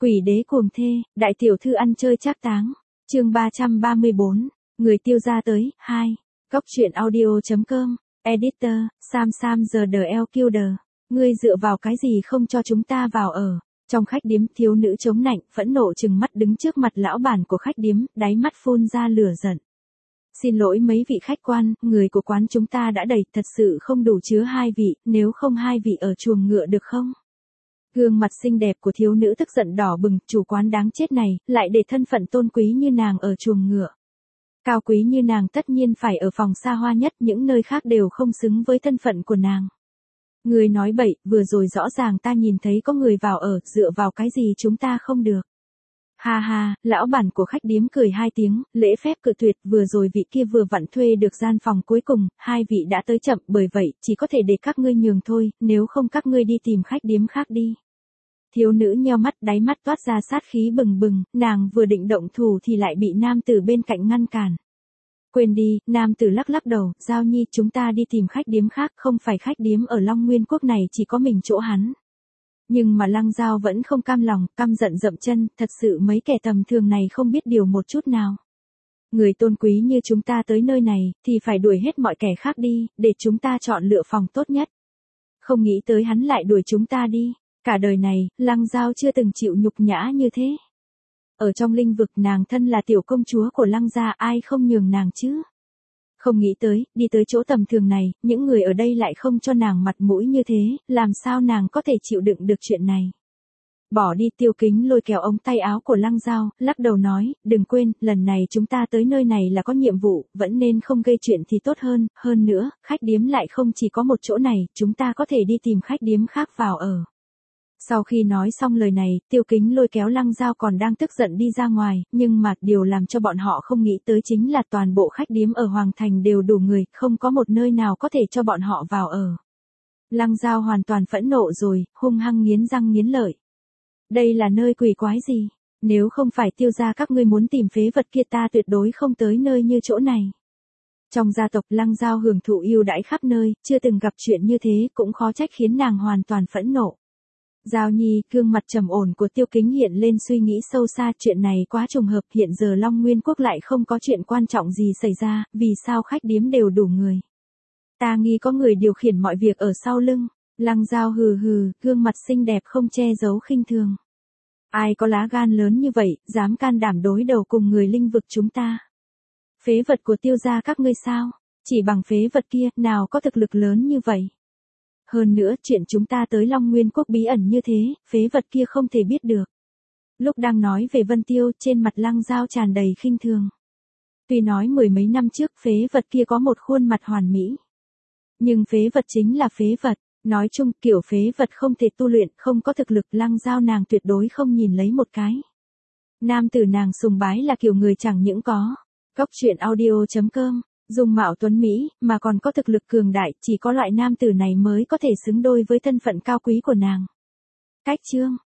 Quỷ đế cuồng thê, đại tiểu thư ăn chơi trác táng. Chương 334, người tiêu gia tới, 2. Góc truyện audio.com, editor, Sam the LQD. Ngươi dựa vào cái gì không cho chúng ta vào ở? Trong khách điếm, thiếu nữ chống nạnh, phẫn nộ trừng mắt đứng trước mặt lão bản của khách điếm, đáy mắt phun ra lửa giận. Xin lỗi mấy vị khách quan, người của quán chúng ta đã đầy, thật sự không đủ chứa 2 vị, nếu không 2 vị ở chuồng ngựa được không? Gương mặt xinh đẹp của thiếu nữ tức giận đỏ bừng, chủ quán đáng chết này, lại để thân phận tôn quý như nàng ở chuồng ngựa. Cao quý như nàng tất nhiên phải ở phòng xa hoa nhất, những nơi khác đều không xứng với thân phận của nàng. Người nói bậy, vừa rồi rõ ràng ta nhìn thấy có người vào ở, dựa vào cái gì chúng ta không được. Ha ha, lão bản của khách điếm cười 2 tiếng, lễ phép cự tuyệt, vừa rồi vị kia vừa vặn thuê được gian phòng cuối cùng, 2 vị đã tới chậm, bởi vậy, chỉ có thể để các ngươi nhường thôi, nếu không các ngươi đi tìm khách điếm khác đi. Thiếu nữ nheo mắt, đáy mắt toát ra sát khí bừng bừng, nàng vừa định động thủ thì lại bị nam tử bên cạnh ngăn cản. Quên đi, nam tử lắc lắc đầu, Giao Nhi, chúng ta đi tìm khách điếm khác, không phải khách điếm ở Long Nguyên Quốc này chỉ có mình chỗ hắn. Nhưng mà Lăng Giao vẫn không cam lòng, căm giận dậm chân, thật sự mấy kẻ tầm thường này không biết điều một chút nào. Người tôn quý như chúng ta tới nơi này, thì phải đuổi hết mọi kẻ khác đi, để chúng ta chọn lựa phòng tốt nhất. Không nghĩ tới hắn lại đuổi chúng ta đi. Cả đời này, Lăng Giao chưa từng chịu nhục nhã như thế. Ở trong linh vực nàng thân là tiểu công chúa của Lăng gia, ai không nhường nàng chứ? Không nghĩ tới, đi tới chỗ tầm thường này, những người ở đây lại không cho nàng mặt mũi như thế, làm sao nàng có thể chịu đựng được chuyện này? Bỏ đi. Tiêu Kính lôi kéo ống tay áo của Lăng Giao, lắc đầu nói, đừng quên, lần này chúng ta tới nơi này là có nhiệm vụ, vẫn nên không gây chuyện thì tốt hơn nữa, khách điếm lại không chỉ có một chỗ này, chúng ta có thể đi tìm khách điếm khác vào ở. Sau khi nói xong lời này, Tiêu Kính lôi kéo Lăng Giao còn đang tức giận đi ra ngoài, nhưng mà điều làm cho bọn họ không nghĩ tới chính là toàn bộ khách điếm ở Hoàng Thành đều đủ người, không có một nơi nào có thể cho bọn họ vào ở. Lăng Giao hoàn toàn phẫn nộ rồi, hung hăng nghiến răng nghiến lợi. Đây là nơi quỷ quái gì? Nếu không phải Tiêu gia các ngươi muốn tìm phế vật kia, ta tuyệt đối không tới nơi như chỗ này. Trong gia tộc Lăng Giao hưởng thụ ưu đãi khắp nơi, chưa từng gặp chuyện như thế, cũng khó trách khiến nàng hoàn toàn phẫn nộ. Giao Nhi, gương mặt trầm ổn của Tiêu Kính hiện lên suy nghĩ sâu xa, chuyện này quá trùng hợp, hiện giờ Long Nguyên Quốc lại không có chuyện quan trọng gì xảy ra, vì sao khách điếm đều đủ người? Ta nghi có người điều khiển mọi việc ở sau lưng. Lăng Giao hừ hừ, gương mặt xinh đẹp không che giấu khinh thường. Ai có lá gan lớn như vậy, dám can đảm đối đầu cùng người linh vực chúng ta? Phế vật của Tiêu gia các ngươi sao? Chỉ bằng phế vật kia, nào có thực lực lớn như vậy? Hơn nữa, chuyện chúng ta tới Long Nguyên Quốc bí ẩn như thế, phế vật kia không thể biết được. Lúc đang nói về Vân Tiêu, trên mặt Lăng Giao tràn đầy khinh thường. Tuy nói 10 mấy năm trước phế vật kia có một khuôn mặt hoàn mỹ. Nhưng phế vật chính là phế vật, nói chung kiểu phế vật không thể tu luyện, không có thực lực, Lăng Giao nàng tuyệt đối không nhìn lấy một cái. Nam tử nàng sùng bái là kiểu người chẳng những có. Góc truyện audio.com, dung mạo tuấn Mỹ, mà còn có thực lực cường đại, chỉ có loại nam tử này mới có thể xứng đôi với thân phận cao quý của nàng. Cách chương